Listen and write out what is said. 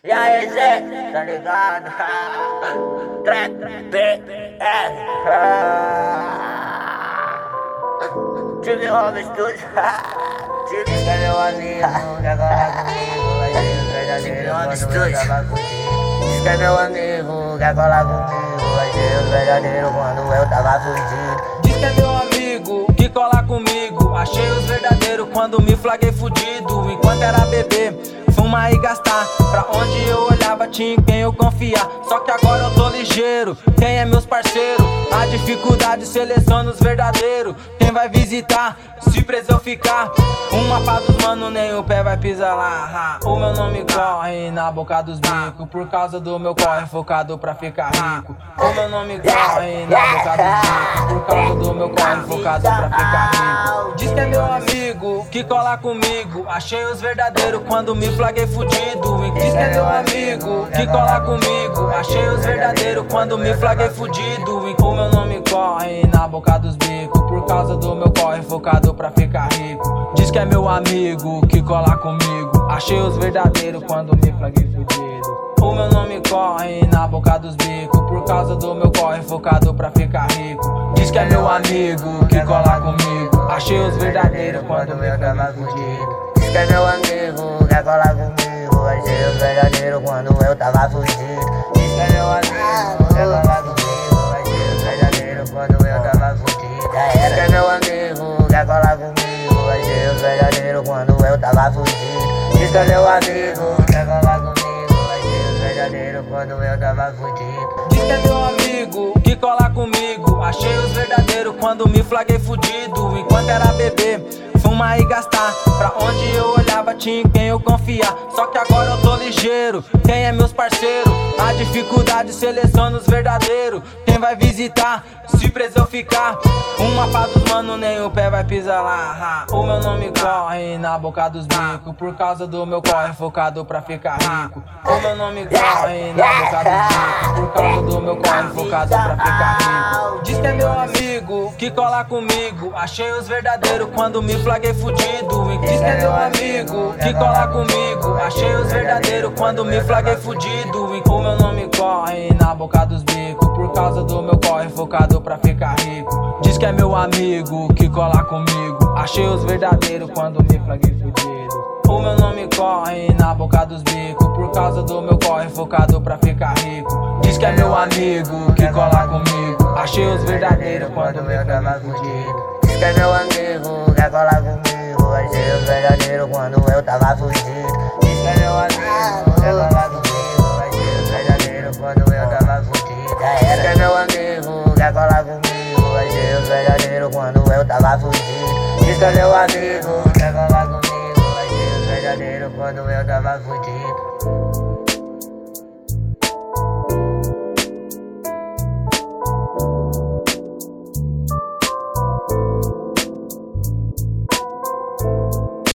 E aí, Zé, tá ligado? Trap, BR. Tive Home Studio. Tive que é meu amigo, que agora comigo vai ser o verdadeiro quando eu tava fugido. Diz que é meu amigo, que agora comigo vai ser o verdadeiro quando eu tava fugido. Diz que é meu amigo, que cola comigo. Achei os verdadeiros quando me flaguei fudido. Enquanto era bebê, fumar e gastar. Pra onde eu olhava tinha em quem eu confiar. Só que agora eu tô ligeiro, quem é meus parceiros? A dificuldade seleciona os verdadeiros. Quem vai visitar, se preso eu ficar. Uma pá dos mano, nem o pé vai pisar lá. O meu nome corre na boca dos bicos. Por causa do meu corre focado pra ficar rico. O meu nome corre na boca dos bicos. Por causa do meu corre focado pra ficar rico. Diz que é meu amigo, que cola comigo. Achei os verdadeiros quando me flaguei fudido. Diz que é meu amigo, que cola comigo. Achei os verdadeiros quando me flaguei fudido. O meu nome corre na boca dos bicos. Por causa do meu corre focado pra ficar rico. Diz que é meu amigo, que cola comigo. Achei os verdadeiros quando me flaguei fudido. O meu nome corre na boca dos bicos. Por causa do meu corre focado pra ficar rico. Diz que é meu amigo, que cola comigo. Achei os verdadeiros quando me tava fudido. Diz que é meu amigo, que cola comigo vai ser o verdadeiro quando eu tava fugido. Diz que é meu amigo, que cola comigo vai ser o verdadeiro quando eu tava fugido. Diz que é meu amigo, que cola comigo vai ser o verdadeiro quando eu tava fugido. Diz que é meu amigo, que cola comigo vai ser o verdadeiro quando eu tava fugido. Diz que é meu amigo, que cola comigo. Achei os verdadeiros quando me flaguei fudido. Enquanto era bebê, fumar e gastar. Pra onde eu olhava tinha em quem eu confiar. Só que agora eu tô ligeiro, quem é meus parceiros? A dificuldade seleciona os verdadeiros. Quem vai visitar, se preso eu ficar. Uma pá dos mano, nem o pé vai pisar lá. O meu nome corre na boca dos bicos. Por causa do meu corre focado pra ficar rico. O meu nome corre na boca dos bicos. Por causa do meu corre focado pra ficar rico. Diz que é meu amigo, que cola comigo. Achei os verdadeiros quando me flaguei fudido. Diz que é meu amigo, que cola comigo. Achei os verdadeiros quando me flaguei fudido. O meu nome corre na boca dos bicos. Por causa do meu corre focado pra ficar rico. Diz que é meu amigo, que cola comigo. Achei os verdadeiros quando me flaguei fudido. O meu nome corre na boca dos bicos. Por causa do meu corre focado pra ficar rico. Diz que é meu amigo, que cola comigo. Achei os verdadeiros quando me flaguei fudido. Diz que é meu amigo, que cola comigo vai ser o verdadeiro quando eu tava fugido. Diz que é meu amigo, que cola comigo vai ser o verdadeiro quando eu tava fugido. Diz que é meu amigo, que cola comigo vai ser o verdadeiro quando eu tava fugido. Diz que é meu amigo, que cola comigo vai ser o verdadeiro quando eu tava fugido.